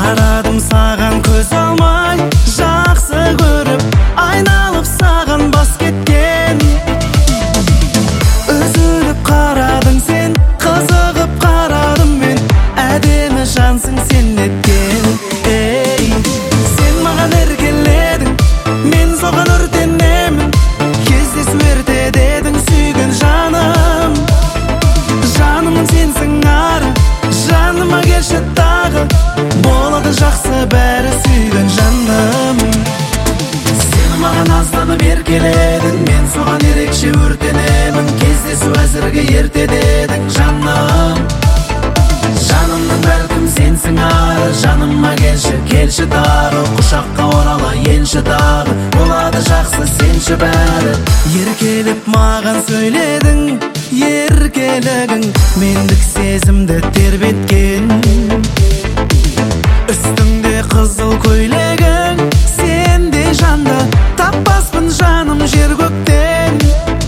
Қарадым саған көз алмай, жақсы көріп, айналып саған бас кеткен. Үзіліп қарадың сен, қызығып қарадым мен, әдемі жансың сен неткен. Сен маған еркеледің, мен соған өртенемін, кездесу ерте дедің сүйген жаным. Жанымның сенсің ары, жаныма келші тағы, болады жақсы бәрі сүйген жаным. Сен маған азданып еркеледің, мен соған ерекше өртенемін, кездесу әзірге ерте дедің жаным. Жанымның бәлкім сенсің ары, жаныма келші тағы, құшаққа орала енші тағы, болады жақсы сенші бәрі. Еркелеп маған сөйледің, еркелігің мендік сезімді тербеткен. Үстіңде қызыл көйлегің, сенде жанды таппаспын жаным жер көктен.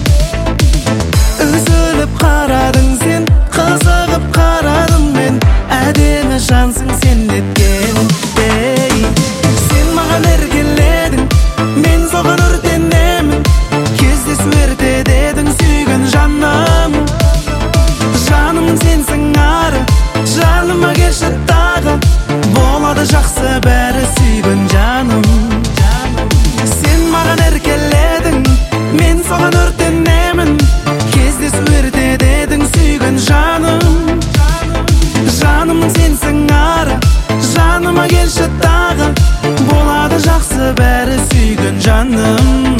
Үзіліп қарадың сен, қызығып қарадым мен, әдемі жансың сен неткен. Сен маған еркеледің, мен соған өртенемін, кездесу ерте дедің сүйген жаным. Жанымның сенсің ары, жаныма келші тағы, болады жақсы бәрі сүйген жаным. Сен маған еркеледің, мен соған өртенемін, кездесу ерте дедің сүйген жаным. Жанымның сенсің ары, жаныма келші тағы, болады жақсы бәрі сүйген жаным.